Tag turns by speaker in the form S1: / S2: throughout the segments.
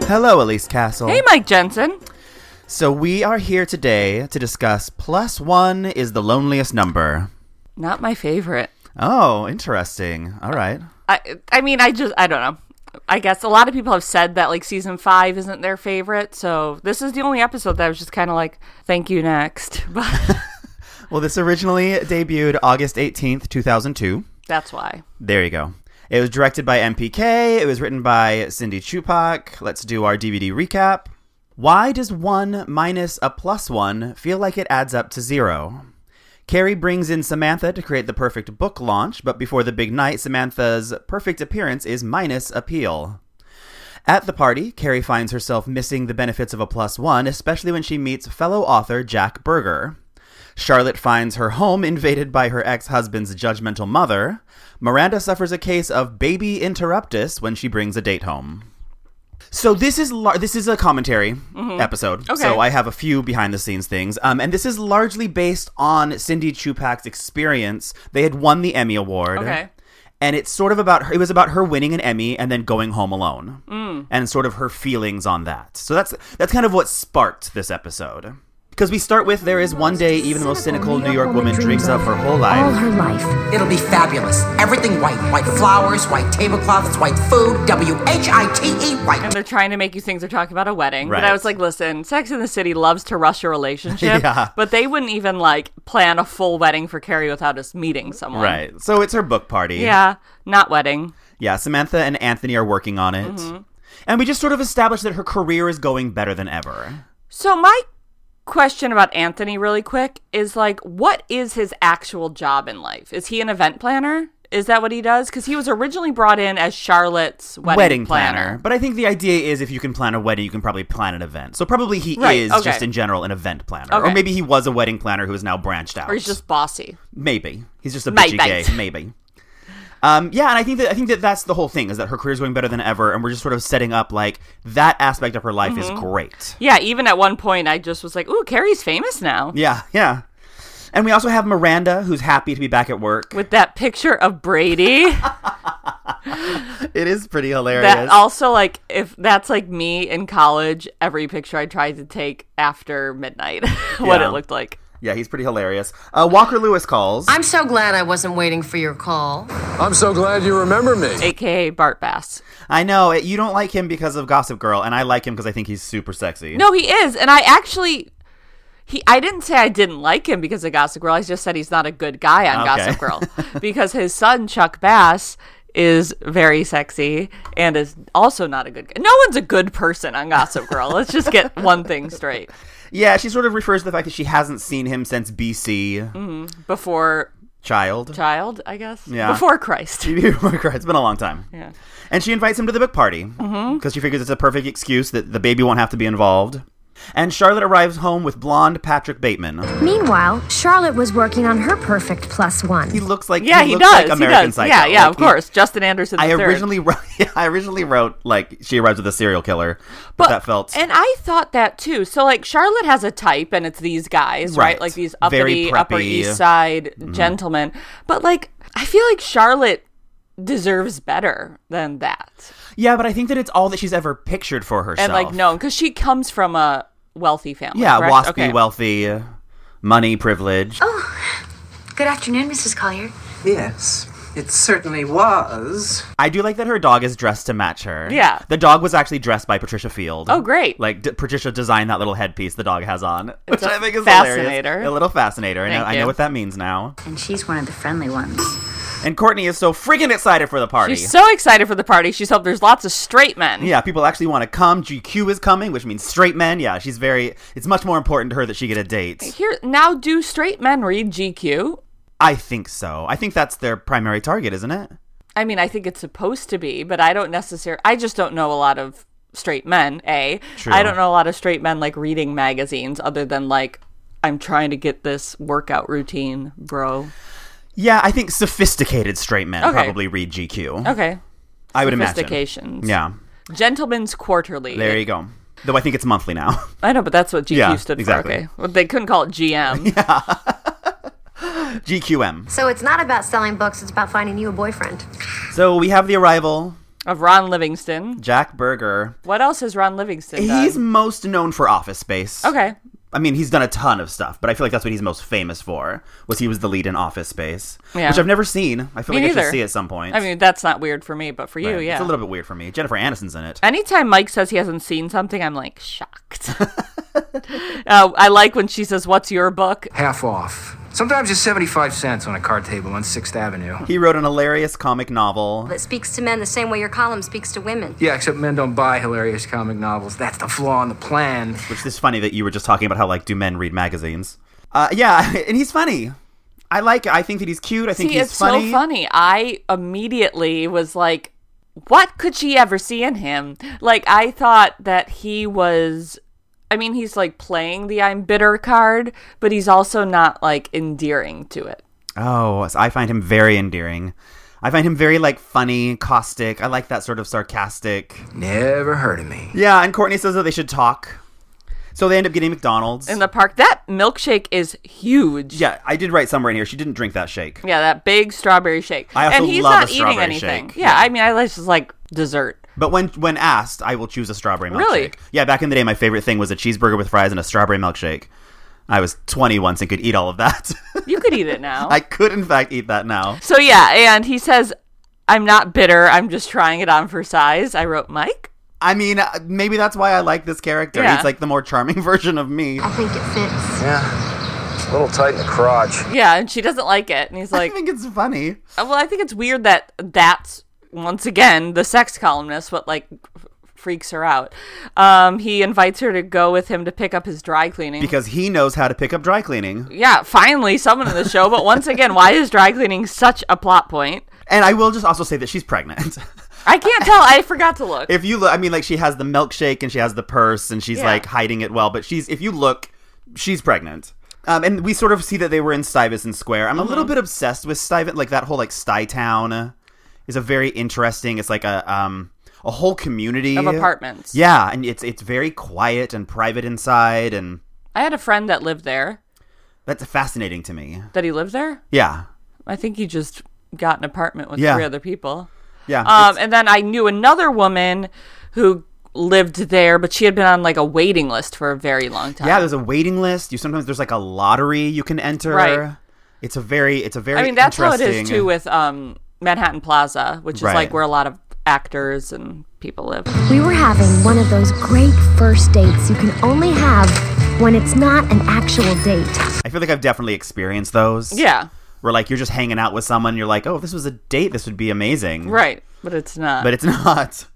S1: Hello, Elise Castle.
S2: Hey, Mike Jensen.
S1: So we are here today to discuss Plus One is the Loneliest Number.
S2: Not my favorite.
S1: Oh, interesting. All right.
S2: I mean, I don't know. I guess a lot of people have said that, like, season 5 isn't their favorite, so this is the only episode that I was just kind of like, thank you, next. But
S1: Well, this originally debuted August 18th, 2002.
S2: that's why.
S1: There you go. It was directed by MPK. It was written by Cindy Chupak. Let's do our DVD recap. Why does 1 minus a plus 1 feel like it adds up to 0? Carrie brings in Samantha to create the perfect book launch, but before the big night, Samantha's perfect appearance is minus appeal. At the party, Carrie finds herself missing the benefits of a plus 1, especially when she meets fellow author Jack Berger. Charlotte finds her home invaded by her ex-husband's judgmental mother. Miranda suffers a case of baby interruptus when she brings a date home. So this is a commentary episode.
S2: Okay.
S1: So I have a few behind-the-scenes things. And this is largely based on Cindy Chupak's experience. They had won the Emmy Award.
S2: Okay.
S1: And it's sort of about her. It was about her winning an Emmy and then going home alone. And sort of her feelings on that. So that's kind of what sparked this episode. Because we start with, there is one day even the most cynical New York woman dreams of her whole life.
S3: All her life.
S4: It'll be fabulous. Everything white. White flowers, white tablecloths, white food, W-H-I-T-E, white.
S2: And they're trying to make you think they're talking about a wedding.
S1: Right.
S2: But I was like, listen, Sex and the City loves to rush a relationship.
S1: Yeah.
S2: But they wouldn't even, like, plan a full wedding for Carrie without us meeting someone.
S1: Right. So it's her book party.
S2: Yeah, not wedding.
S1: Yeah, Samantha and Anthony are working on it. And we just sort of established that her career is going better than ever.
S2: So my question about Anthony really quick is, like, what is his actual job in life? Is he an event planner? Is that what he does? Because he was originally brought in as Charlotte's wedding planner.
S1: But I think the idea is if you can plan a wedding, you can probably plan an event. So probably he
S2: Right,
S1: is
S2: okay.
S1: just in general an event planner.
S2: Okay.
S1: Or maybe he was a wedding planner who is now branched out.
S2: Or he's just bossy.
S1: Maybe. He's just a
S2: Maybe.
S1: bitchy gay. Maybe. Yeah, and I think that that's the whole thing, is that her career's going better than ever, and we're just sort of setting up, like, that aspect of her life is great.
S2: Yeah, even at one point, I just was like, ooh, Carrie's famous now.
S1: Yeah. And we also have Miranda, who's happy to be back at work.
S2: With that picture of Brady.
S1: It is pretty hilarious.
S2: That also, like, if that's like me in college, every picture I tried to take after midnight, what
S1: Yeah.
S2: it looked like.
S1: Yeah, he's pretty hilarious. Walker Lewis calls.
S3: I'm so glad I wasn't waiting for your call.
S5: I'm so glad you remember me.
S2: AKA Bart Bass.
S1: I know, you don't like him because of Gossip Girl, and I like him because I think he's super sexy.
S2: No, he is. And I actually... I didn't say I didn't like him because of Gossip Girl. I just said he's not a good guy on
S1: Okay.
S2: Gossip Girl. Because his son, Chuck Bass, is very sexy and is also not a good guy. No one's a good person on Gossip Girl. Let's just get one thing straight.
S1: Yeah, she sort of refers to the fact that she hasn't seen him since BC.
S2: Before
S1: Child,
S2: I guess?
S1: Yeah.
S2: Before Christ.
S1: It's been a long time.
S2: Yeah.
S1: And she invites him to the book party because she figures it's a perfect excuse that the baby won't have to be involved. And Charlotte arrives home with blonde Patrick Bateman.
S6: Meanwhile, Charlotte was working on her perfect plus one.
S1: He looks like
S2: He
S1: looks
S2: does.
S1: like
S2: He
S1: American
S2: does.
S1: Psycho.
S2: Yeah,
S1: Like,
S2: of course. Justin Anderson
S1: I
S2: III.
S1: originally wrote like she arrives with a serial killer, but that felt
S2: And I thought that too. So, like, Charlotte has a type, and it's these guys, right?
S1: Right.
S2: Like these
S1: Very
S2: uppity,
S1: preppy.
S2: Upper East Side gentlemen. But, like, I feel like Charlotte deserves better than that.
S1: yeah. But I think that it's all that she's ever pictured for herself.
S2: And, like, known, because she comes from a wealthy family.
S1: yeah,
S2: correct?
S1: waspy,
S2: Okay.
S1: wealthy, money, privilege.
S6: Good afternoon, Mrs. Collier.
S4: Yes, it certainly was.
S1: I do like that her dog is dressed to match her.
S2: Yeah.
S1: The dog was actually dressed by Patricia Field.
S2: Oh, great.
S1: Like, Patricia designed that little headpiece the dog has on, which
S2: a
S1: I think is
S2: fascinator.
S1: hilarious. A little fascinator.
S2: Thank
S1: I
S2: you.
S1: know what that means now.
S6: And she's one of the friendly ones.
S1: And Courtney is so freaking excited for the party.
S2: She's so excited for the party. She's hoping there's lots of straight men.
S1: Yeah, people actually want to come. GQ is coming, which means straight men. Yeah, it's much more important to her that she get a date.
S2: Here, now, do straight men read GQ?
S1: I think so. I think that's their primary target, isn't it?
S2: I mean, I think it's supposed to be, but I just don't know a lot of straight men, A.
S1: True.
S2: I don't know a lot of straight men, like, reading magazines other than, like, I'm trying to get this workout routine, bro.
S1: Yeah, I think sophisticated straight men
S2: Okay.
S1: probably read GQ.
S2: Okay.
S1: I would imagine.
S2: Sophistications.
S1: Yeah,
S2: Gentleman's Quarterly.
S1: there you go. Though I think it's monthly now.
S2: I know, but that's what GQ
S1: Yeah,
S2: stood
S1: exactly.
S2: for. Okay. Well, they couldn't call it GM.
S1: GQM.
S6: So it's not about selling books, it's about finding you a boyfriend.
S1: So we have the arrival
S2: Of Ron Livingston.
S1: Jack Berger.
S2: What else has Ron Livingston done?
S1: He's most known for Office Space.
S2: Okay.
S1: I mean, he's done a ton of stuff, but I feel like that's what he's most famous for, was he was the lead in Office Space,
S2: Yeah.
S1: which I've never seen. I feel
S2: Me
S1: like I
S2: neither.
S1: should see at some point.
S2: I mean, that's not weird for me, but for you,
S1: Right.
S2: yeah.
S1: It's a little bit weird for me. Jennifer Aniston's in it.
S2: Anytime Mike says he hasn't seen something, I'm like shocked. I like when she says, "What's your book?"
S7: Half off. Sometimes it's 75 cents on a card table on 6th Avenue.
S1: He wrote an hilarious comic novel.
S6: That speaks to men the same way your column speaks to women.
S7: Yeah, except men don't buy hilarious comic novels. That's the flaw in the plan.
S1: Which is funny that you were just talking about how, like, do men read magazines? Yeah, and he's funny. I think that he's cute. I think he's
S2: it's
S1: funny.
S2: so funny. I immediately was like, what could she ever see in him? Like, I thought that he was... I mean, he's like playing the I'm bitter card, but he's also not like endearing to it.
S1: Oh, so I find him very endearing. I find him very, like, funny, caustic. I like that sort of sarcastic.
S7: Never heard of me.
S1: Yeah, and Courtney says that they should talk. So they end up getting McDonald's.
S2: In the park, that milkshake is huge.
S1: Yeah, I did write somewhere in here. She didn't drink that shake.
S2: Yeah, that big strawberry shake.
S1: I also
S2: and he's
S1: love
S2: not
S1: a
S2: eating
S1: strawberry
S2: anything.
S1: shake.
S2: Yeah,
S1: Yeah.
S2: I mean, I like just like dessert.
S1: But when asked, I will choose a strawberry milkshake.
S2: Really?
S1: Yeah, back in the day, my favorite thing was a cheeseburger with fries and a strawberry milkshake. I was 20 once and could eat all of that.
S2: You could eat it now.
S1: I could, in fact, eat that now.
S2: So yeah, and he says, I'm not bitter, I'm just trying it on for size. I wrote Mike.
S1: I mean, maybe that's why I like this character.
S2: Yeah.
S1: He's like the more charming version of me.
S6: I think it fits.
S7: Yeah, a little tight in the crotch.
S2: Yeah, and she doesn't like it. And he's
S1: I
S2: like,
S1: think it's funny.
S2: well, I think it's weird that that's, once again, the sex columnist, what like freaks her out. He invites her to go with him to pick up his dry cleaning.
S1: Because he knows how to pick up dry cleaning.
S2: Yeah, finally someone in the show. But once again, why is dry cleaning such a plot point?
S1: And I will just also say that she's pregnant.
S2: I can't tell. I forgot to look.
S1: If you look, I mean, like, she has the milkshake and she has the purse and she's,
S2: Yeah.
S1: like, hiding it well. But if you look, she's pregnant. And we sort of see that they were in Stuyvesant Square. I'm a little bit obsessed with Stuyvesant. Like, that whole, like, Stuytown is a very interesting, it's like a whole community.
S2: Of apartments.
S1: Yeah, and it's very quiet and private inside, and
S2: I had a friend that lived there.
S1: that's fascinating to me.
S2: That he lived there?
S1: Yeah.
S2: I think he just got an apartment with
S1: Yeah.
S2: 3 other people.
S1: Yeah.
S2: And then I knew another woman who lived there, but she had been on like a waiting list for a very long time.
S1: yeah, there's a waiting list. There's like a lottery you can enter.
S2: Right.
S1: It's a very
S2: I mean, that's how it is
S1: interesting-
S2: too with Manhattan Plaza, which is
S1: Right.
S2: like where a lot of actors and people live.
S6: We were having one of those great first dates you can only have when it's not an actual date.
S1: I feel like I've definitely experienced those.
S2: Yeah,
S1: Where, like, you're just hanging out with someone, you're like, oh, if this was a date, this would be amazing.
S2: right. But it's not.
S1: But it's not.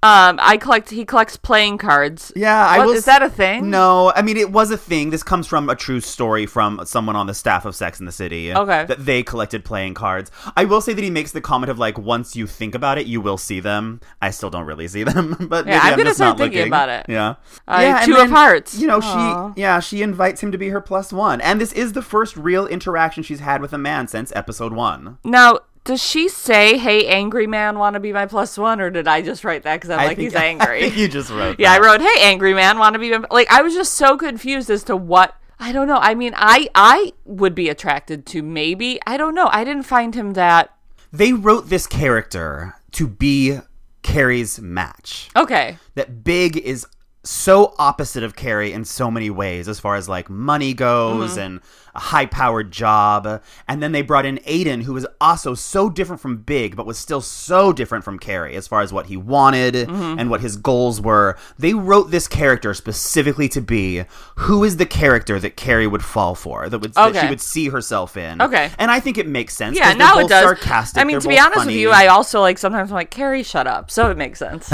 S2: He collects playing cards.
S1: Yeah,
S2: Is that a thing?
S1: No, I mean, it was a thing. This comes from a true story from someone on the staff of Sex and the City.
S2: Okay.
S1: That they collected playing cards. I will say that he makes the comment of, like, once you think about it, you will see them. I still don't really see them, but
S2: Yeah,
S1: maybe
S2: I'm
S1: I'm
S2: gonna
S1: just
S2: start
S1: not
S2: thinking
S1: looking.
S2: about it.
S1: Yeah.
S2: And
S1: and
S2: Two of Hearts.
S1: You know,
S2: Aw.
S1: she invites him to be her +1. And this is the first real interaction she's had with a man since episode 1.
S2: Now, does she say, "Hey, angry man, want to be my +1," or did I just write that because I'm like, he's angry?
S1: I think you just wrote
S2: Yeah,
S1: that.
S2: I wrote, "Hey, angry man, want to be my..." Like, I was just so confused as to what. I don't know. I mean, I would be attracted to maybe. I don't know. I didn't find him that.
S1: They wrote this character to be Carrie's match.
S2: Okay.
S1: That Big is so opposite of Carrie in so many ways, as far as, like, money goes and a high-powered job. And then they brought in Aiden, who was also so different from Big, but was still so different from Carrie as far as what he wanted and what his goals were. They wrote this character specifically to be who is the character that Carrie would fall for, that she would see herself in.
S2: Okay.
S1: And I think it makes sense.
S2: Yeah,
S1: 'cause they're
S2: now it
S1: both
S2: does.
S1: Sarcastic,
S2: I mean,
S1: they're
S2: to be
S1: both
S2: honest with
S1: funny.
S2: you, I also, like, sometimes I'm like, Carrie, shut up. So it makes sense.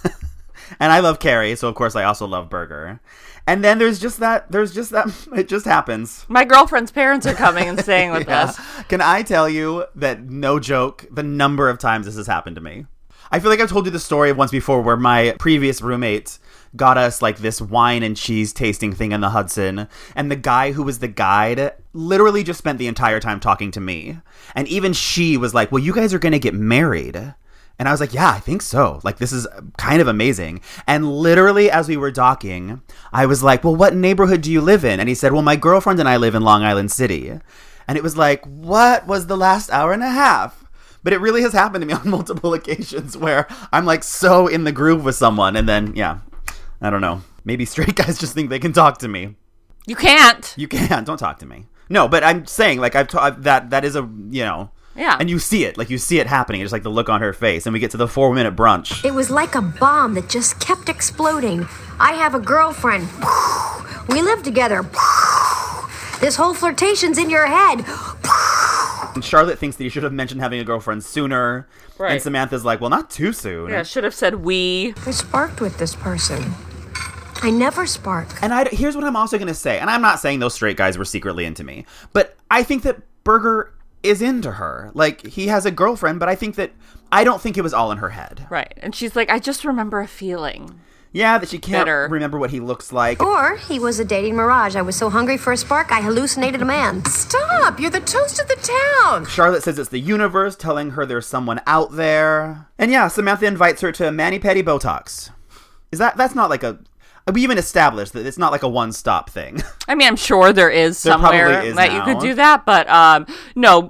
S1: And I love Carrie, so of course I also love Berger. And then there's just that, it just happens.
S2: My girlfriend's parents are coming and staying with us.
S1: Can I tell you that, no joke, the number of times this has happened to me? I feel like I've told you the story once before where my previous roommate got us, like, this wine and cheese tasting thing in the Hudson, and the guy who was the guide literally just spent the entire time talking to me. And even she was like, well, you guys are going to get married. And I was like, yeah, I think so. Like, this is kind of amazing. And literally, as we were docking, I was like, well, what neighborhood do you live in? And he said, well, my girlfriend and I live in Long Island City. And it was like, what was the last hour and a half? But it really has happened to me on multiple occasions where I'm like so in the groove with someone, and then, yeah, I don't know. Maybe straight guys just think they can talk to me.
S2: You can't.
S1: You can't. Don't talk to me. No, but I'm saying, like, that is a, you know.
S2: Yeah.
S1: And you see it. Like, you see it happening. Just like the look on her face. And we get to the 4-minute brunch.
S6: It was like a bomb that just kept exploding. I have a girlfriend. We live together. This whole flirtation's in your head.
S1: And Charlotte thinks that you should have mentioned having a girlfriend sooner.
S2: Right.
S1: And Samantha's like, well, not too soon.
S2: Yeah, should have said we.
S6: I sparked with this person. I never spark.
S1: And here's what I'm also going to say. And I'm not saying those straight guys were secretly into me. But I think that Berger is into her. Like, he has a girlfriend, but I don't think it was all in her head.
S2: Right. And she's like, I just remember a feeling.
S1: Yeah, that she can't
S2: Better.
S1: remember what he looks like.
S6: Or he was a dating mirage. I was so hungry for a spark, I hallucinated a man.
S4: Stop! You're the toast of the town!
S1: Charlotte says it's the universe telling her there's someone out there. And yeah, Samantha invites her to mani-pedi Botox. That's not like we even established that it's not like a one-stop thing.
S2: I mean, I'm sure there is
S1: There
S2: somewhere
S1: probably is
S2: that
S1: now.
S2: you could do that, but no,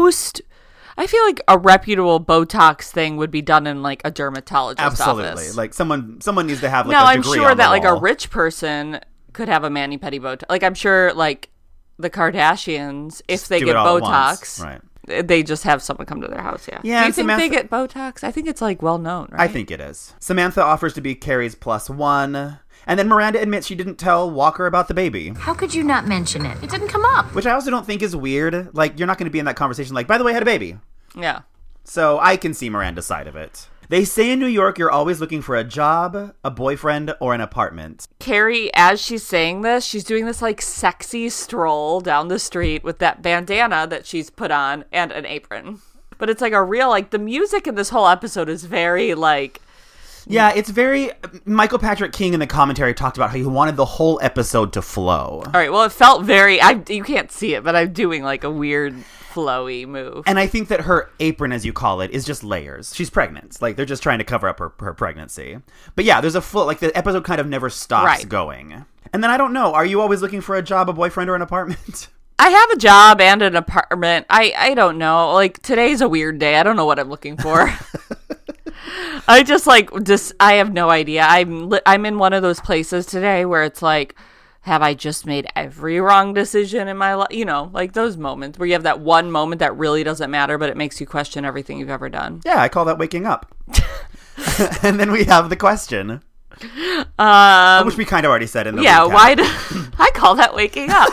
S2: I feel like a reputable Botox thing would be done in like a dermatologist's
S1: Absolutely.
S2: office.
S1: Like someone needs to have like
S2: now,
S1: a
S2: I'm
S1: degree
S2: sure
S1: on the
S2: that like a
S1: wall.
S2: rich person could have a mani-pedi Botox. Like I'm sure like the Kardashians, if they
S1: do
S2: get
S1: it all at once.
S2: Botox,
S1: Right.
S2: they just have someone come to their house. Yeah.
S1: Yeah,
S2: Do you
S1: and
S2: think
S1: Samantha-
S2: they get Botox? I think it's like well known, right?
S1: I think it is. Samantha offers to be Carrie's +1. And then Miranda admits she didn't tell Walker about the baby.
S3: How could you not mention it? It didn't come up.
S1: Which I also don't think is weird. Like, you're not going to be in that conversation like, by the way, I had a baby.
S2: Yeah.
S1: So I can see Miranda's side of it. They say in New York you're always looking for a job, a boyfriend, or an apartment.
S2: Carrie, as she's saying this, she's doing this like sexy stroll down the street with that bandana that she's put on and an apron. But it's like a real, like the music in this whole episode is very like...
S1: Yeah, it's very... Michael Patrick King in the commentary talked about how he wanted the whole episode to flow.
S2: All right, well, it felt very... you can't see it, but I'm doing like a weird flowy move.
S1: And I think that her apron, as you call it, is just layers. She's pregnant. Like, they're just trying to cover up her pregnancy. But yeah, there's a full... Like, the episode kind of never stops
S2: Right.
S1: going. And then I don't know. Are you always looking for a job, a boyfriend, or an apartment?
S2: I have a job and an apartment. I don't know. Like, today's a weird day. I don't know what I'm looking for. I have no idea. I'm in one of those places today where it's like, have I just made every wrong decision in my life? You know, like those moments where you have that one moment that really doesn't matter, but it makes you question everything you've ever done.
S1: Yeah, I call that waking up. And then we have the question. Which we kind of already said in the recap.
S2: I call that waking up.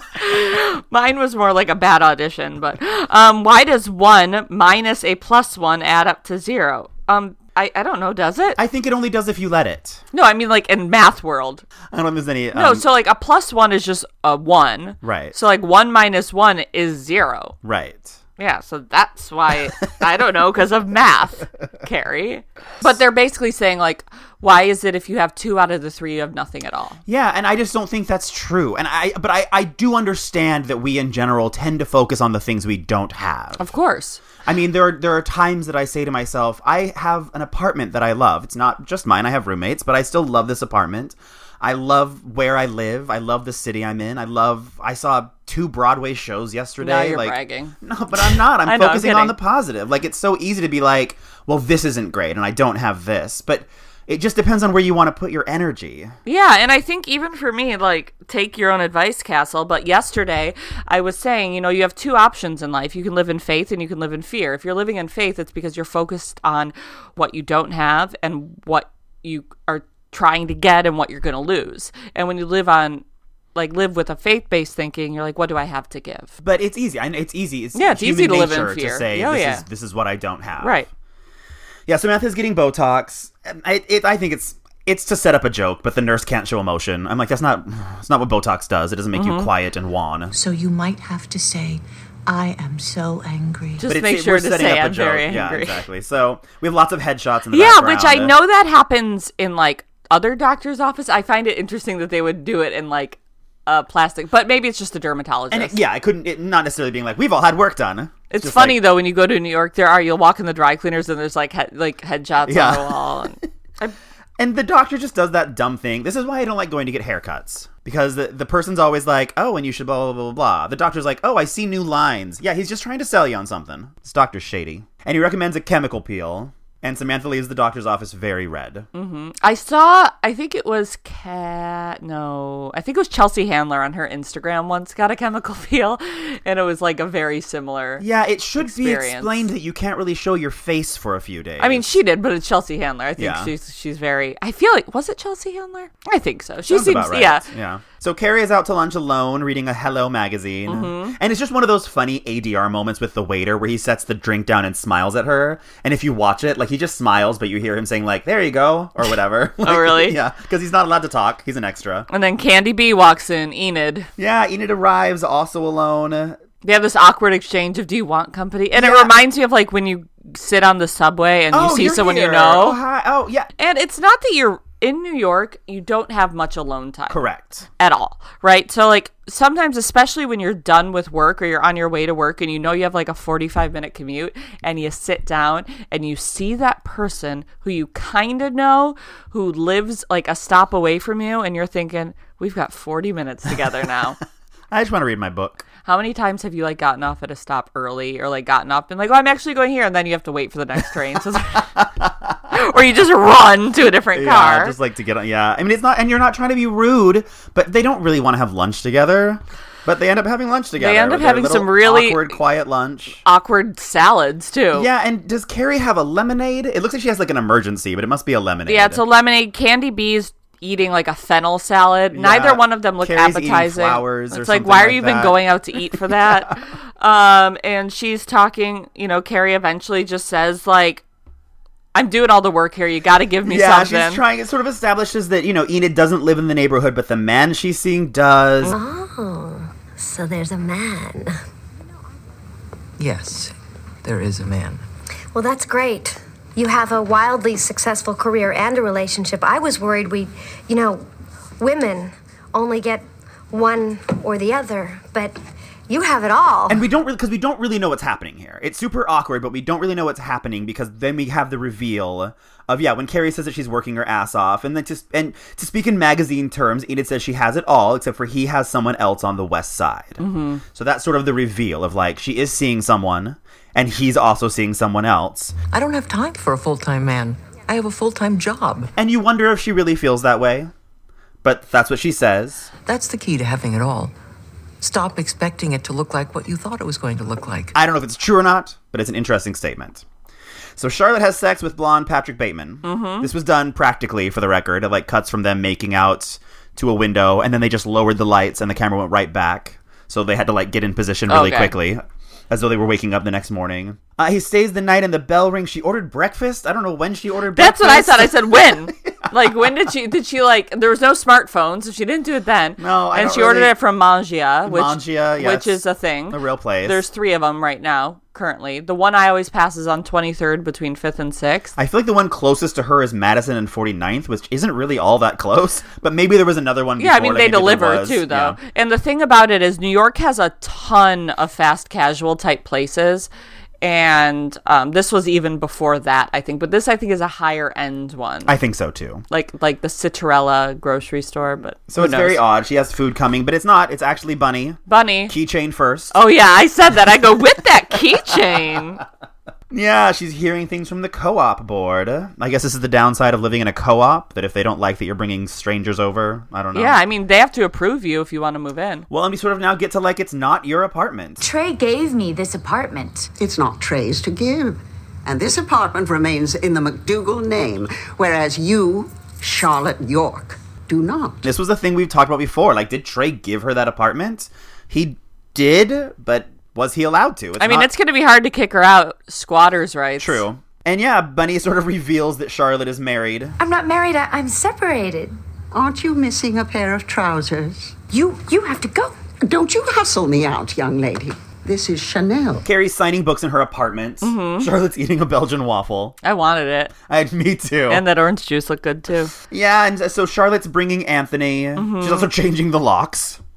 S2: Mine was more like a bad audition, but why does 1 minus a +1 add up to 0? I don't know, does it?
S1: I think it only does if you let it.
S2: No, I mean like in math world.
S1: I don't know if there's any...
S2: No, so like a +1 is just a 1.
S1: Right.
S2: So like 1 minus 1 is 0.
S1: Right.
S2: Yeah, so that's why, I don't know, because of math, Carrie. But they're basically saying like, why is it if you have 2 out of the 3 you have nothing at all?
S1: Yeah, and I just don't think that's true. And I do understand that we in general tend to focus on the things we don't have.
S2: Of course.
S1: I mean, there are times that I say to myself, I have an apartment that I love. It's not just mine. I have roommates, but I still love this apartment. I love where I live. I love the city I'm in. I saw 2 Broadway shows yesterday.
S2: Now you're bragging.
S1: No, but I'm not. I'm
S2: I know, I'm
S1: focusing on
S2: kidding.
S1: the positive. Like, it's so easy to be like, well, this isn't great and I don't have this. But it just depends on where you want to put your energy.
S2: Yeah, and I think even for me, like, take your own advice, Castle. But yesterday, I was saying, you have 2 options in life. You can live in faith and you can live in fear. If you're living in faith, it's because you're focused on what you don't have and what you are trying to get and what you're going to lose. And when you live with a faith-based thinking, you're like, what do I have to give?
S1: But it's easy. It's easy. It's
S2: Yeah, it's
S1: human
S2: easy to live in
S1: nature
S2: fear.
S1: to say, this is what I don't have.
S2: Right.
S1: Yeah, Samantha's getting Botox. I think it's to set up a joke, but the nurse can't show emotion. I'm like, it's not what Botox does. It doesn't make you quiet and wan.
S8: So you might have to say, I am so angry.
S2: Just make sure to say I'm very angry.
S1: Yeah, exactly. So we have lots of headshots in the
S2: Yeah,
S1: background.
S2: which I know that happens in like other doctors' office. I find it interesting that they would do it in like plastic, but maybe it's just a dermatologist.
S1: And not necessarily being like, we've all had work done.
S2: It's funny though when you go to New York, you'll walk in the dry cleaners and there's like headshots on the wall.
S1: And the doctor just does that dumb thing. This is why I don't like going to get haircuts. Because the person's always like, oh, and you should blah, blah, blah, blah. The doctor's like, oh, I see new lines. Yeah, he's just trying to sell you on something. This doctor's shady. And he recommends a chemical peel. And Samantha leaves the doctor's office very red.
S2: Mm-hmm. I think it was Chelsea Handler on her Instagram once got a chemical peel, and it was like a very similar
S1: it should
S2: experience.
S1: Be explained that you can't really show your face for a few days.
S2: I mean, she did, but it's Chelsea Handler. I think she's very, I feel like, was it Chelsea Handler? I think so. She
S1: Sounds
S2: seems,
S1: about right. Yeah. So Carrie is out to lunch alone, reading a Hello magazine. Mm-hmm. And it's just one of those funny ADR moments with the waiter where he sets the drink down and smiles at her. And if you watch it, like, he just smiles, but you hear him saying, like, there you go, or whatever. Like,
S2: oh, really?
S1: Yeah, because he's not allowed to talk. He's an extra.
S2: And then Candy B walks in, Enid.
S1: Yeah, Enid arrives, also alone.
S2: They have this awkward exchange of, do you want company? And it reminds me of, like, when you sit on the subway and you see someone
S1: here.
S2: you know.
S1: Oh, hi. Oh, yeah.
S2: And it's not that you're in New York, you don't have much alone time.
S1: Correct.
S2: At all, right? So, like, sometimes, especially when you're done with work or you're on your way to work and you know you have, like, a 45-minute commute and you sit down and you see that person who you kind of know who lives, like, a stop away from you and you're thinking, we've got 40 minutes together now.
S1: I just want to read my book.
S2: How many times have you, like, gotten off at a stop early or, like, gotten up and, like, oh, I'm actually going here, and then you have to wait for the next train. So or you just run to a different car.
S1: Yeah, just like to get on. Yeah. I mean, it's not, and you're not trying to be rude, but they don't really want to have lunch together. But they end up having lunch together.
S2: They end up having some really
S1: awkward, quiet lunch.
S2: Awkward salads, too.
S1: Yeah, and does Carrie have a lemonade? It looks like she has, like, an emergency, but it must be a lemonade.
S2: Yeah, it's a lemonade. Candy B's eating, like, a fennel salad. Neither one of them look
S1: Carrie's
S2: appetizing.
S1: Flowers
S2: it's like, why are you even going out to eat for that? And she's talking, Carrie eventually just says, like, I'm doing all the work here. You got to give me something.
S1: Yeah, she's trying. It sort of establishes that, Enid doesn't live in the neighborhood, but the man she's seeing does.
S6: Oh, so there's a man.
S7: Yes, there is a man.
S6: Well, that's great. You have a wildly successful career and a relationship. I was worried women only get one or the other, but you have it all.
S1: And we don't really know what's happening here. It's super awkward, but we don't really know what's happening because then we have the reveal of, when Carrie says that she's working her ass off, and then to speak in magazine terms, Enid says she has it all, except for he has someone else on the west side. Mm-hmm. So that's sort of the reveal of, like, she is seeing someone, and he's also seeing someone else.
S8: I don't have time for a full-time man. I have a full-time job.
S1: And you wonder if she really feels that way. But that's what she says.
S8: That's the key to having it all. Stop expecting it to look like what you thought it was going to look like.
S1: I don't know if it's true or not, but it's an interesting statement. So Charlotte has sex with blonde Patrick Bateman. Mm-hmm. This was done practically, for the record. It, like, cuts from them making out to a window, and then they just lowered the lights, and the camera went right back. So they had to, like, get in position really quickly, as though they were waking up the next morning. He stays the night, and the bell rings. She ordered breakfast. I don't know when she ordered breakfast.
S2: That's what I thought. I said, when? Like, when did she, like, there was no smartphone, so she didn't do it then.
S1: No, I
S2: And
S1: don't
S2: she ordered it from Mangia,
S1: yes.
S2: which is a thing.
S1: A real place.
S2: There's 3 of them right now, currently. The one I always pass is on 23rd between 5th and 6th.
S1: I feel like the one closest to her is Madison and 49th, which isn't really all that close, but maybe there was another one before.
S2: Yeah, I mean, they deliver, too, though. Yeah. And the thing about it is New York has a ton of fast casual type places. And this was even before that, I think. But this, I think, is a higher end one.
S1: I think so, too.
S2: Like the Citarella grocery store. But
S1: so it's very odd. She has food coming, but it's not. It's actually Bunny.
S2: Bunny.
S1: Keychain first.
S2: Oh, yeah. I said that. I go, with that keychain.
S1: Yeah, she's hearing things from the co-op board. I guess this is the downside of living in a co-op, that if they don't like that you're bringing strangers over, I don't know.
S2: Yeah, I mean, they have to approve you if you want to move in.
S1: Well, and we sort of now get to, like, it's not your apartment.
S3: Trey gave me this apartment.
S9: It's not Trey's to give. And this apartment remains in the McDougal name, whereas you, Charlotte York, do not.
S1: This was a thing we've talked about before. Like, did Trey give her that apartment? He did, but was he allowed to?
S2: It's going to be hard to kick her out. Squatters' rights.
S1: True. And yeah, Bunny sort of reveals that Charlotte is married.
S6: I'm not married. I'm separated.
S9: Aren't you missing a pair of trousers?
S6: You have to go.
S9: Don't you hustle me out, young lady. This is Chanel.
S1: Carrie's signing books in her apartment. Mm-hmm. Charlotte's eating a Belgian waffle.
S2: I wanted it.
S1: Me too.
S2: And that orange juice looked good too.
S1: Yeah, and so Charlotte's bringing Anthony. Mm-hmm. She's also changing the locks.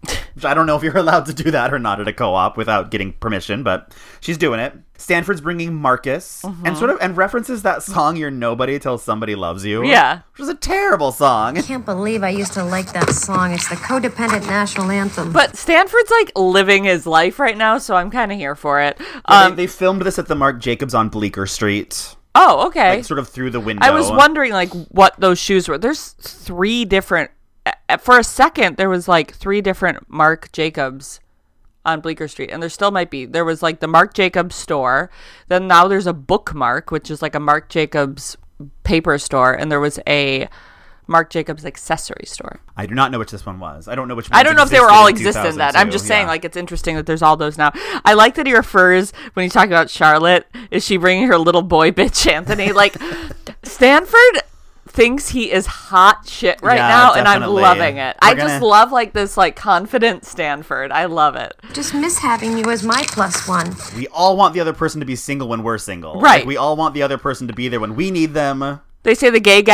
S1: Which I don't know if you're allowed to do that or not at a co-op without getting permission, but she's doing it. Stanford's bringing Marcus and references that song "You're Nobody Till Somebody Loves You."
S2: Yeah.
S1: Which was a terrible song.
S6: I can't believe I used to like that song. It's the codependent national anthem.
S2: But Stanford's like living his life right now, so I'm kind of here for it.
S1: They filmed this at the Marc Jacobs on Bleecker Street.
S2: Oh, okay.
S1: Like, sort of through the window.
S2: I was wondering, like, what those shoes were. There's 3 different... For a second, there was, like, 3 different Marc Jacobs on Bleecker Street. And there still might be. There was, like, the Marc Jacobs store. Then now there's a Bookmark, which is, like, a Marc Jacobs paper store. And there was a Marc Jacobs accessory store.
S1: I do not know which this one was. I don't know which
S2: I don't know if they were all existent then. I'm just saying, like, it's interesting that there's all those now. I like that he refers, when he's talking about Charlotte, is she bringing her little boy bitch Anthony? Like, Stanford thinks he is hot shit right now,
S1: definitely.
S2: and I'm loving it. Just love, like, this, like, confident Stanford. I love it.
S6: Just miss having you as my +1.
S1: We all want the other person to be single when we're single.
S2: Right.
S1: Like, we all want the other person to be there when we need them.
S2: They say the gay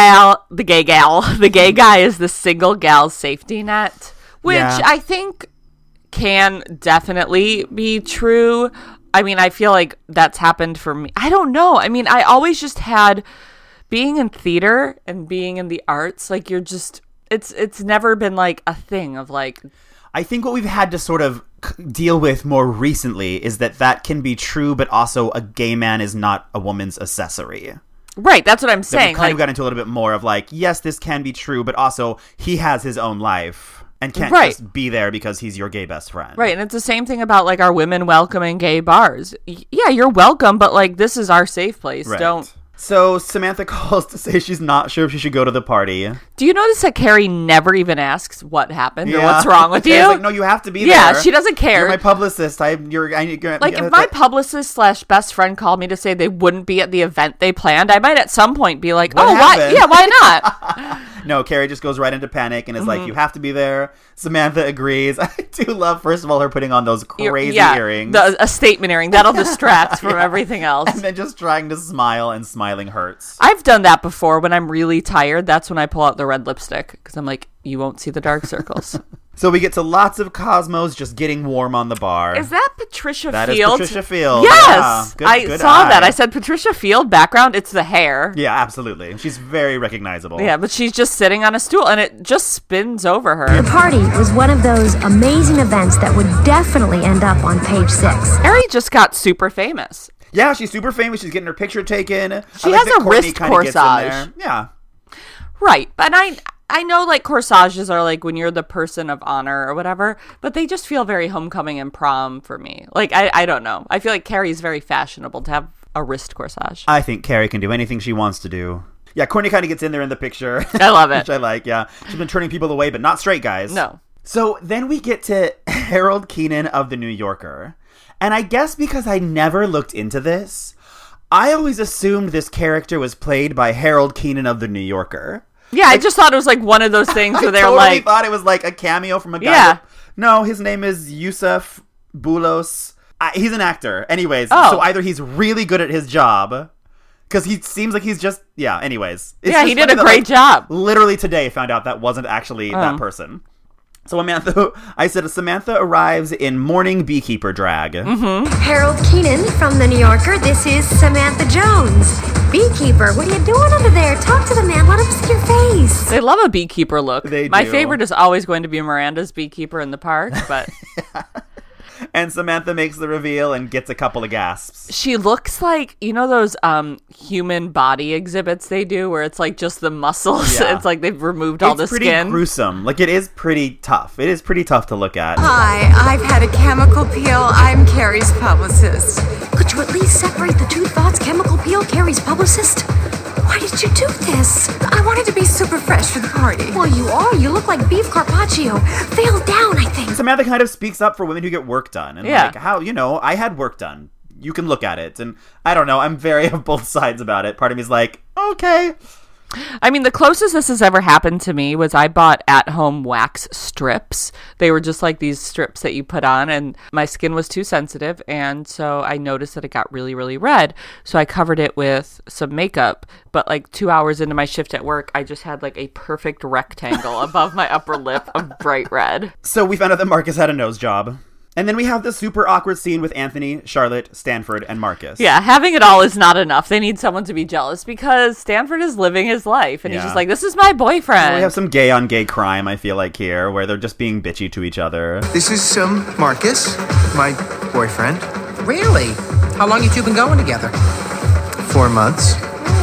S2: guy is the single gal's safety net, which I think can definitely be true. I mean, I feel like that's happened for me. I don't know. I mean, I always just had being in theater and being in the arts, like you're just, it's never been like a thing of like.
S1: I think what we've had to sort of deal with more recently is that can be true, but also a gay man is not a woman's accessory.
S2: Right, that's what I'm saying.
S1: We kind of got into a little bit more of like, yes, this can be true, but also he has his own life and can't just be there because he's your gay best friend.
S2: Right, and it's the same thing about like our women welcoming gay bars. Yeah, you're welcome, but like this is our safe place.
S1: Right.
S2: Don't.
S1: So Samantha calls to say she's not sure if she should go to the party.
S2: Do you notice that Carrie never even asks what happened or what's wrong with you?
S1: Like, no, you have to be there.
S2: Yeah, she doesn't care.
S1: You're my publicist. Like,
S2: if my publicist / best friend called me to say they wouldn't be at the event they planned, I might at some point be like, why? Yeah, why not?
S1: No, Carrie just goes right into panic and is like, you have to be there. Samantha agrees. I do love, first of all, her putting on those crazy earrings.
S2: A statement earring. That'll distract from everything else.
S1: And then just trying to smile, and smiling hurts.
S2: I've done that before when I'm really tired. That's when I pull out the red lipstick because I'm like, you won't see the dark circles.
S1: So we get to lots of Cosmos just getting warm on the bar.
S2: Is that Patricia Field?
S1: That is Patricia Field.
S2: Yes!
S1: Yeah.
S2: I saw that. I said Patricia Field background. It's the hair.
S1: Yeah, absolutely. She's very recognizable.
S2: Yeah, but she's just sitting on a stool and it just spins over her.
S6: The party was one of those amazing events that would definitely end up on page 6.
S2: Carrie just got super famous.
S1: Yeah, she's super famous. She's getting her picture taken.
S2: She has a wrist corsage.
S1: Yeah.
S2: Right. But I know, like, corsages are, like, when you're the person of honor or whatever, but they just feel very homecoming and prom for me. Like, I don't know. I feel like Carrie's very fashionable to have a wrist corsage.
S1: I think Carrie can do anything she wants to do. Yeah, Courtney kind of gets in there in the picture.
S2: I love it.
S1: Which I like, yeah. She's been turning people away, but not straight guys.
S2: No.
S1: So then we get to Harold Keenan of The New Yorker. And I guess because I never looked into this, I always assumed this character was played by Harold Keenan of The New Yorker.
S2: Yeah, I just thought it was like one of those things where they're
S1: totally
S2: like...
S1: thought it was like a cameo from a guy.
S2: Yeah.
S1: No, his name is Yusuf Boulos. He's an actor. Anyways, so either he's really good at his job, because he seems like he's just... Yeah, anyways.
S2: Yeah, he did a great job.
S1: Literally today found out that wasn't actually that person. So Samantha arrives in morning beekeeper drag.
S2: Mm-hmm.
S6: Harold Keenan from The New Yorker. This is Samantha Jones. Beekeeper, what are you doing under there? Talk to the man. Let him see your face.
S2: They love a beekeeper look.
S1: They
S2: My
S1: do.
S2: favorite is always going to be Miranda's beekeeper in the park, but...
S1: And Samantha makes the reveal and gets a couple of gasps.
S2: She looks like, you know those human body exhibits they do where it's like just the muscles?
S1: Yeah.
S2: It's like they've removed all the skin.
S1: It's pretty gruesome. Like, it is pretty tough. It is pretty tough to look at.
S10: Hi, I've had a chemical peel. I'm Carrie's publicist.
S6: Could you at least separate the two thoughts? Chemical peel, Carrie's publicist? Why did you do this?
S10: I wanted to be super fresh for the party.
S6: Well, you are. You look like beef carpaccio. Fail down, I think.
S1: Samantha kind of speaks up for women who get work done. And like, how, I had work done. You can look at it. And I don't know. I'm very of both sides about it. Part of me is like, okay.
S2: I mean, the closest this has ever happened to me was I bought at-home wax strips. They were just like these strips that you put on, and my skin was too sensitive, and so I noticed that it got really, really red. So I covered it with some makeup, but like 2 hours into my shift at work, I just had like a perfect rectangle above my upper lip of bright red.
S1: So we found out that Marcus had a nose job. And then we have the super awkward scene with Anthony, Charlotte, Stanford, and Marcus.
S2: Yeah, having it all is not enough. They need someone to be jealous because Stanford is living his life. And he's just like, this is my boyfriend.
S1: Well, we have some gay-on-gay crime, I feel like, here, where they're just being bitchy to each other.
S7: This is Marcus, my boyfriend.
S4: Really? How long you two been going together?
S7: 4 months.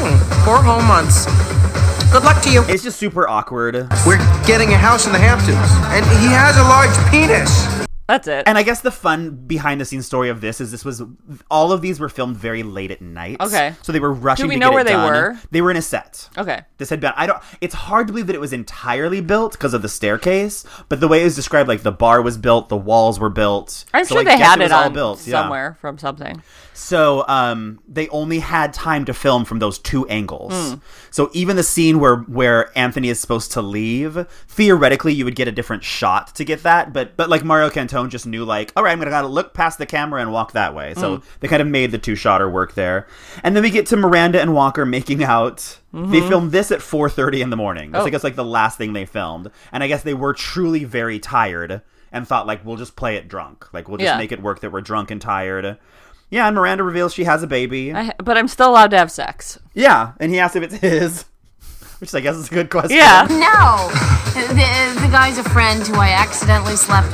S4: 4 whole months. Good luck to you.
S1: It's just super awkward.
S7: We're getting a house in the Hamptons, and he has a large penis.
S2: That's it.
S1: And I guess the fun behind-the-scenes story of this is all of these were filmed very late at night.
S2: Okay.
S1: So they were rushing to get it
S2: Do we know where they
S1: done.
S2: were?
S1: They were in a set.
S2: Okay.
S1: This had been, it's hard to believe that it was entirely built because of the staircase, but the way it was described, like the bar was built, the walls were built.
S2: I'm
S1: so
S2: sure
S1: I
S2: they
S1: guess
S2: had
S1: was
S2: it
S1: all
S2: on
S1: built. Yeah.
S2: somewhere from something.
S1: So they only had time to film from those 2 angles. So even the scene where Anthony is supposed to leave, theoretically you would get a different shot to get that, but like Mario Cantone just knew like, all right, I'm gotta look past the camera and walk that way. So they kind of made the 2-shotter work there. And then we get to Miranda and Walker making out. They filmed this at 4:30 in the morning. I think it's like the last thing they filmed. And I guess they were truly very tired and thought like, we'll just play it drunk. Like we'll just make it work that we're drunk and tired. Yeah, and Miranda reveals she has a baby.
S2: But I'm still allowed to have sex.
S1: Yeah, and he asks if it's his, which I guess is a good question.
S2: Yeah.
S6: No. The guy's a friend who I accidentally slept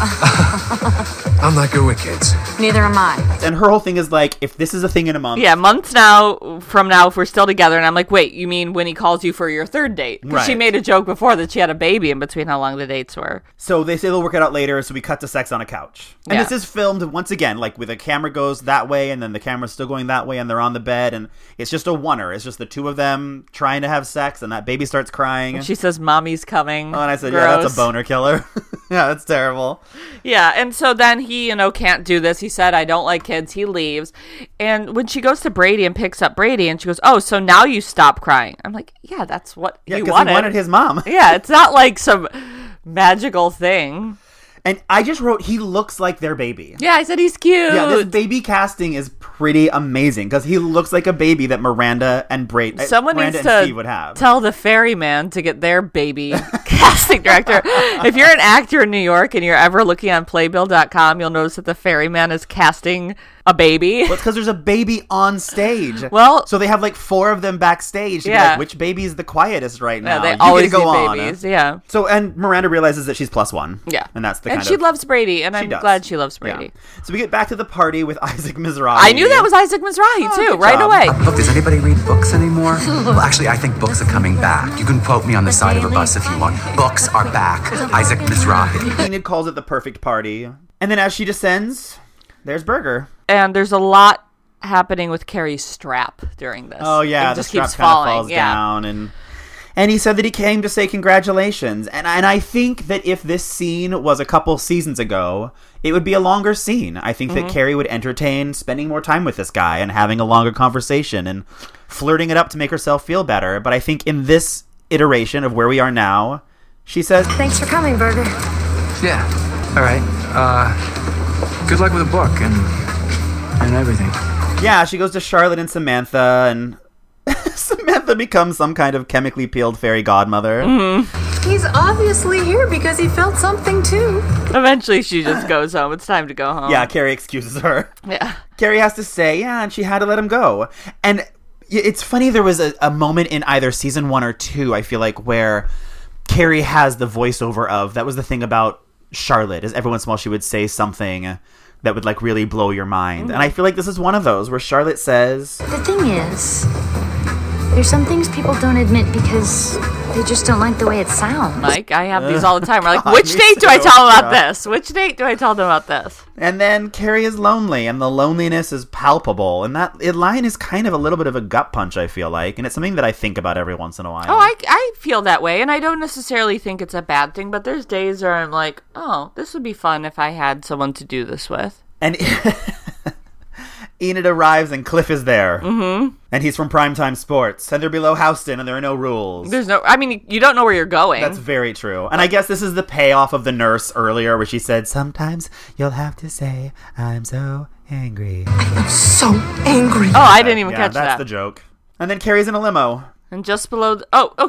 S6: with.
S7: I'm not good with kids.
S6: Neither am I.
S1: And her whole thing is like, if this is a thing in a month.
S2: Yeah, months from now, if we're still together. And I'm like, wait, you mean when he calls you for your 3rd date? Because she made a joke before that she had a baby in between how long the dates were.
S1: So they say they'll work it out later, so we cut to sex on a couch. And this is filmed, once again, like with a camera goes that way, and then the camera's still going that way, and they're on the bed, and it's just a oneer. It's just the 2 of them trying to have sex, and that baby starts crying.
S2: And she says, Mommy's coming.
S1: Oh, and I said,
S2: Gross.
S1: Yeah, that's a boner killer. Yeah, that's terrible.
S2: Yeah, and so then he, can't do this. He said, I don't like kids. He leaves. And when she goes to Brady and picks up Brady, and she goes, oh, so now you stop crying. I'm like, yeah, that's what he wanted.
S1: He wanted his mom.
S2: Yeah, it's not like some magical thing.
S1: And I just wrote, he looks like their baby.
S2: Yeah, I said he's cute.
S1: Yeah, this baby casting is pretty amazing because he looks like a baby that Miranda and
S2: Someone
S1: Miranda
S2: needs
S1: and
S2: to
S1: Steve would have.
S2: Tell the ferryman to get their baby casting director. If you're an actor in New York and you're ever looking on Playbill.com, you'll notice that the ferryman is casting a baby.
S1: Well, it's because there's a baby on stage.
S2: Well,
S1: so they have like 4 of them backstage. To be like, which baby is the quietest right now?
S2: They
S1: you
S2: always
S1: go
S2: need
S1: on.
S2: babies. Yeah.
S1: So and Miranda realizes that she's +1.
S2: Yeah,
S1: and that's the
S2: and
S1: kind
S2: she
S1: of
S2: loves Brady, and I'm glad she loves Brady.
S1: Yeah. So we get back to the party with Isaac Mizrahi.
S2: I knew that was Isaac Mizrahi too, right away.
S11: Look, does anybody read books anymore? Well, actually, I think books are coming back. You can quote me on the side of a bus if you want. Books are back. Isaac Mizrahi.
S1: Enid calls it the perfect party, and then as she descends, there's Burger.
S2: And there's a lot happening with Carrie's strap during this.
S1: Oh yeah,
S2: it just
S1: the strap
S2: keeps
S1: kind of
S2: falling.
S1: falls down, and he said that he came to say congratulations. And I think that if this scene was a couple seasons ago, it would be a longer scene. I think that Carrie would entertain spending more time with this guy and having a longer conversation and flirting it up to make herself feel better. But I think in this iteration of where we are now, she says,
S6: Thanks for coming, Burger.
S7: Yeah. All right. Good luck with the book and everything.
S1: Yeah, she goes to Charlotte and Samantha, and Samantha becomes some kind of chemically peeled fairy godmother.
S10: He's obviously here because he felt something too.
S2: Eventually she just goes home. It's time to go home.
S1: Yeah, Carrie excuses her.
S2: Yeah.
S1: Carrie has to say, and she had to let him go. And it's funny, there was a moment in either season 1 or 2, I feel like, where Carrie has the voiceover of, that was the thing about Charlotte, is every once in a while she would say something that would like really blow your mind. And I feel like this is one of those where Charlotte says,
S6: The thing is, there's some things people don't admit because they just don't like the way it sounds.
S2: Mike, I have these all the time. We're like,
S1: God,
S2: which
S1: me
S2: date do I
S1: too.
S2: tell them about
S1: Yeah.
S2: this? Which date do I tell them about this?
S1: and then Carrie is lonely, and the loneliness is palpable. And that line is kind of a little bit of a gut punch, I feel like. And it's something that I think about every once in a while.
S2: Oh, I feel that way, and I don't necessarily think it's a bad thing, but there's days where I'm like, oh, this would be fun if I had someone to do this with.
S1: And Enid arrives and Cliff is there. Mm-hmm. And he's from Primetime Sports. And they're below Houston and there are no rules.
S2: You don't know where you're going.
S1: That's very true. And I guess this is the payoff of the nurse earlier where she said, sometimes you'll have to say, I'm so angry.
S8: I am so angry.
S2: Oh, I didn't even catch that.
S1: That's the joke. And then Carrie's in a limo.
S2: And just below...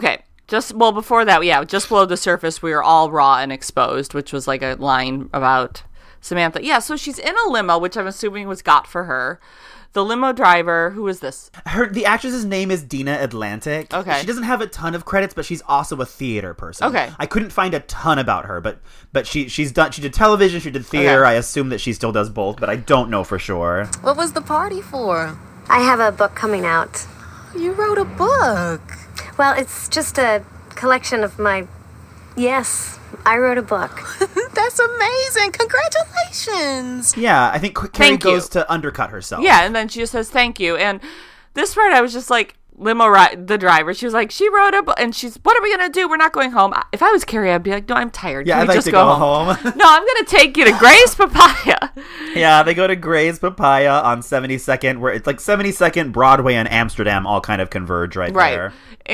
S2: before that, just below the surface, we were all raw and exposed, which was like a line about Samantha. Yeah, so she's in a limo, which I'm assuming was got for her. The limo driver, who is this?
S1: The actress's name is Dina Atlantic.
S2: Okay.
S1: She doesn't have a ton of credits, but she's also a theater person.
S2: Okay.
S1: I couldn't find a ton about her, but she did television, she did theater. Okay. I assume that she still does both, but I don't know for sure.
S10: What was the party for?
S6: I have a book coming out.
S10: You wrote a book.
S6: Well, it's just a collection of my... Yes, I wrote a book.
S10: That's amazing. Congratulations.
S1: Yeah, I think Carrie goes to undercut herself.
S2: Yeah, and then she just says thank you. And this part, I was just like, the driver, she was like, she wrote a book, and she's, what are we going to do? We're not going home. If I was Carrie, I'd be like, no, I'm tired.
S1: Yeah,
S2: Can
S1: I'd
S2: we
S1: like
S2: just
S1: to go home.
S2: No, I'm going to take you to Gray's Papaya.
S1: Yeah, they go to Gray's Papaya on 72nd, where it's like 72nd, Broadway, and Amsterdam all kind of converge right there.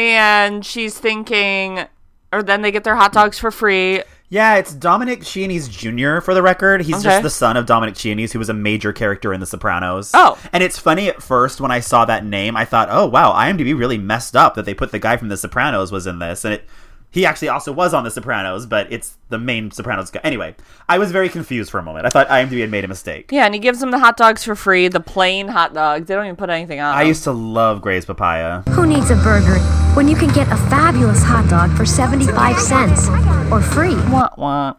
S2: And she's thinking, or then they get their hot dogs for free.
S1: Yeah, it's Dominic Chianese Jr., for the record. He's just the son of Dominic Chianese, who was a major character in The Sopranos.
S2: Oh.
S1: And it's funny at first when I saw that name, I thought, oh, wow, IMDb really messed up that they put the guy from The Sopranos was in this. And he actually also was on The Sopranos, but it's the main Sopranos guy. Anyway, I was very confused for a moment. I thought IMDb had made a mistake.
S2: Yeah, and he gives them the hot dogs for free, the plain hot dogs. They don't even put anything on them.
S1: I used to love Gray's Papaya.
S6: Who needs a burger when you can get a fabulous hot dog for 75 cents or free?
S2: Wah, wah.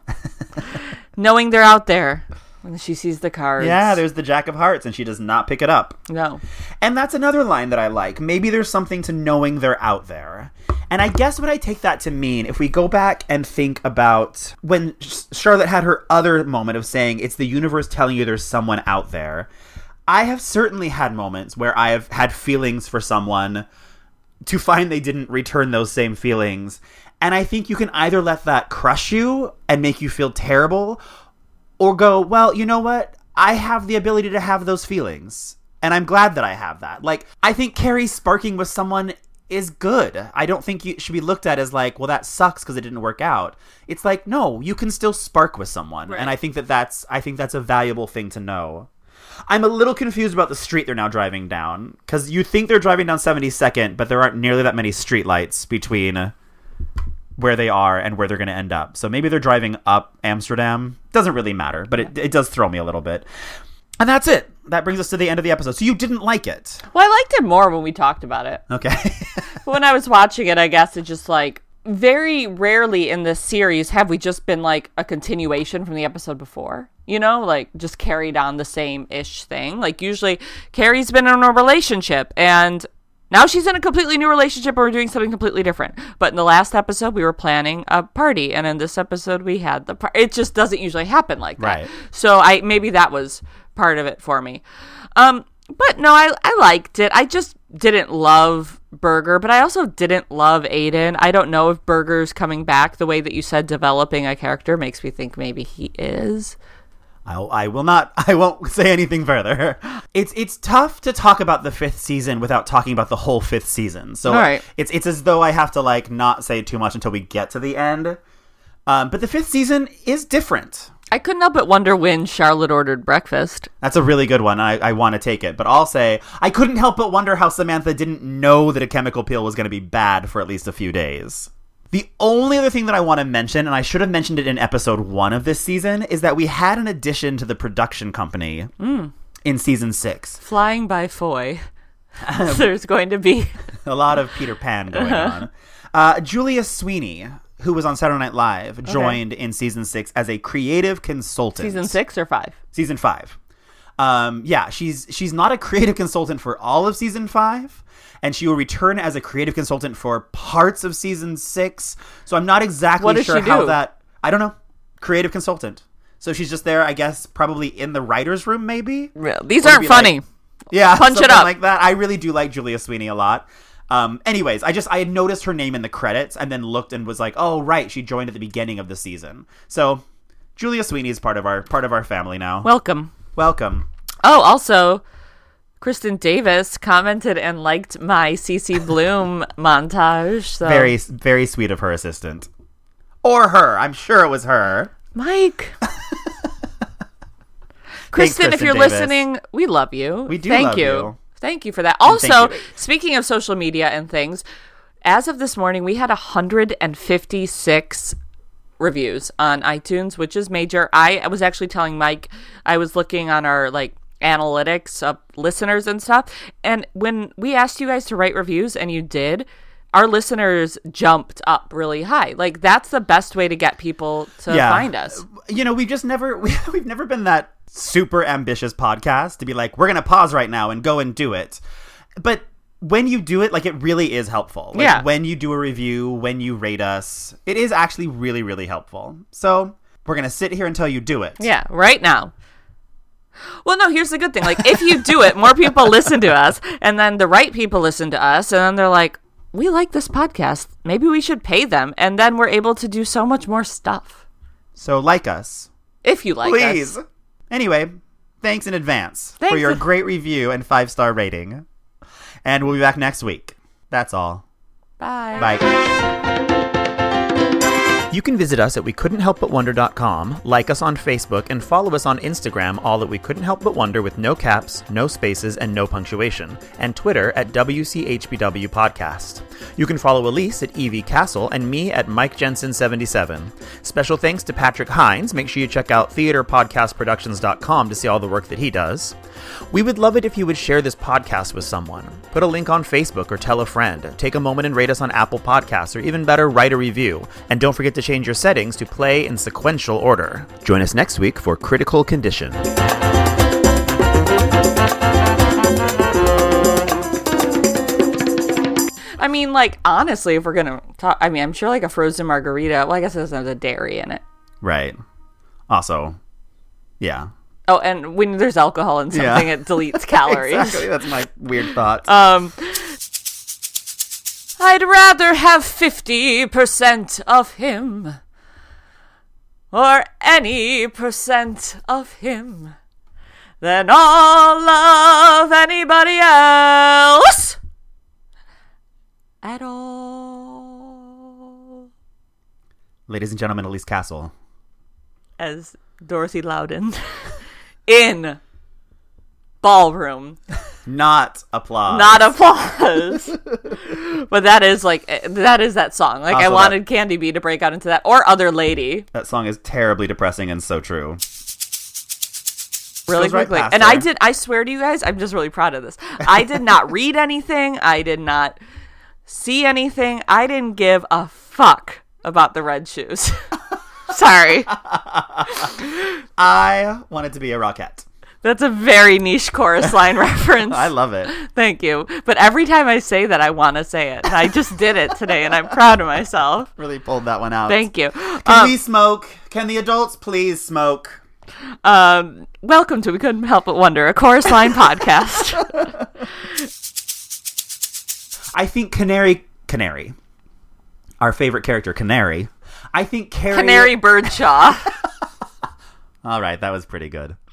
S2: Knowing they're out there when she sees the cards.
S1: Yeah, there's the Jack of Hearts, and she does not pick it up.
S2: No.
S1: And that's another line that I like. Maybe there's something to knowing they're out there. And I guess what I take that to mean, if we go back and think about when Charlotte had her other moment of saying, it's the universe telling you there's someone out there, I have certainly had moments where I have had feelings for someone to find they didn't return those same feelings. And I think you can either let that crush you and make you feel terrible, or go, well, you know what? I have the ability to have those feelings. And I'm glad that I have that. Like, I think Carrie sparking with someone is good. I don't think you should be looked at as like, well, that sucks because it didn't work out. It's like, no, you can still spark with someone. Right. And I think that's a valuable thing to know. I'm a little confused about the street they're now driving down, because you think they're driving down 72nd, but there aren't nearly that many street lights between where they are and where they're going to end up. So maybe they're driving up Amsterdam. Doesn't really matter, but it does throw me a little bit. And that's it. That brings us to the end of the episode. So you didn't like it?
S2: Well, I liked it more when we talked about it.
S1: Okay.
S2: When I was watching it, I guess it just like, very rarely in this series have we just been like a continuation from the episode before. You know, like just carried on the same-ish thing. Like usually Carrie's been in a relationship and now she's in a completely new relationship and we're doing something completely different. But in the last episode, we were planning a party. And in this episode, we had the party. It just doesn't usually happen like that.
S1: Right.
S2: So maybe that was part of it for me. But no, I liked it. I just didn't love Berger, but I also didn't love Aiden. I don't know if Berger's coming back the way that you said developing a character makes me think maybe he is.
S1: I won't say anything further. It's tough to talk about the 5th season without talking about the whole 5th season. So
S2: right.
S1: It's as though I have to like not say too much until we get to the end. But the 5th season is different.
S2: I couldn't help but wonder when Charlotte ordered breakfast.
S1: That's a really good one. I want to take it. But I'll say, I couldn't help but wonder how Samantha didn't know that a chemical peel was going to be bad for at least a few days. The only other thing that I want to mention, and I should have mentioned it in episode 1 of this season, is that we had an addition to the production company in season 6.
S2: Flying by Foy. There's going to be
S1: a lot of Peter Pan going on. Julia Sweeney, who was on Saturday Night Live, joined in season 6 as a creative consultant.
S2: Season 6 or 5?
S1: Season 5. Yeah, she's not a creative consultant for all of season 5, and she will return as a creative consultant for parts of season 6. So I'm not exactly sure how that. I don't know. Creative consultant. So she's just there, I guess, probably in the writer's room, maybe.
S2: These aren't funny.
S1: Like, yeah,
S2: punch it up
S1: like that. I really do like Julia Sweeney a lot. Anyways, I had noticed her name in the credits and then looked and was like, oh right, she joined at the beginning of the season. So Julia Sweeney is part of our family now.
S2: Welcome.
S1: Oh,
S2: also, Kristen Davis commented and liked my CC Bloom montage. So.
S1: Very, very sweet of her assistant. Or her. I'm sure it was her.
S2: Mike. Kristen, if you're listening, we love you.
S1: We do
S2: Thank
S1: love you.
S2: Thank you for that. Also, speaking of social media and things, as of this morning, we had 156 reviews on iTunes, which is major. I was actually telling Mike, I was looking on our analytics of listeners and stuff, and when we asked you guys to write reviews and you did, our listeners jumped up really high. That's the best way to get people to find us.
S1: We've never been that super ambitious podcast to be like, we're gonna pause right now and go and do it. But when you do it, it really is helpful. When you do a review, when you rate us, it is actually really, really helpful. So we're gonna sit here until you do it.
S2: Yeah, right now. Well, no, here's the good thing. If you do it, more people listen to us, and then the right people listen to us, and then they're like, we like this podcast. Maybe we should pay them. And then we're able to do so much more stuff.
S1: So like us.
S2: If you like us.
S1: Please. Anyway, thanks in advance for your great review and 5-star rating. And we'll be back next week. That's all.
S2: Bye.
S1: Bye. You can visit us at WeCouldn'tHelpButWonder.com, like us on Facebook, and follow us on Instagram, all at We Couldn't Help But Wonder with no caps, no spaces, and no punctuation, and Twitter at WCHBW Podcast. You can follow Elise at Evie Castle and me at Mike Jensen77. Special thanks to Patrick Hines. Make sure you check out theaterpodcastproductions.com to see all the work that he does. We would love it if you would share this podcast with someone. Put a link on Facebook or tell a friend. Take a moment and rate us on Apple Podcasts, or even better, write a review. And don't forget to change your settings to play in sequential order. Join us next week for Critical Condition.
S2: I mean, honestly, if we're going to talk, I'm sure a frozen margarita, well, I guess it doesn't have the dairy in it.
S1: Right. Also, yeah.
S2: Oh, and when there's alcohol in something, it deletes calories.
S1: Exactly. That's my weird thought.
S2: I'd rather have 50% of him, or any percent of him, than all of anybody else at all.
S1: Ladies and gentlemen, Elise Castle.
S2: As Dorothy Loudon in Ballroom.
S1: Not applause.
S2: Not applause. But that is that song. Also, I wanted Candy B to break out into that, or Other Lady.
S1: That song is terribly depressing and so true.
S2: Really quickly. And I swear to you guys, I'm just really proud of this. I did not read anything. I did not see anything. I didn't give a fuck about the red shoes. Sorry.
S1: I wanted to be a Rockette.
S2: That's a very niche chorus line reference.
S1: I love it.
S2: Thank you. But every time I say that, I want to say it. And I just did it today, and I'm proud of myself.
S1: Really pulled that one out.
S2: Thank you.
S1: Can we smoke? Can the adults please smoke?
S2: Welcome to We Couldn't Help But Wonder, a chorus line podcast.
S1: I think Canary, our favorite character, Canary. I think
S2: Canary Birdshaw.
S1: All right, that was pretty good.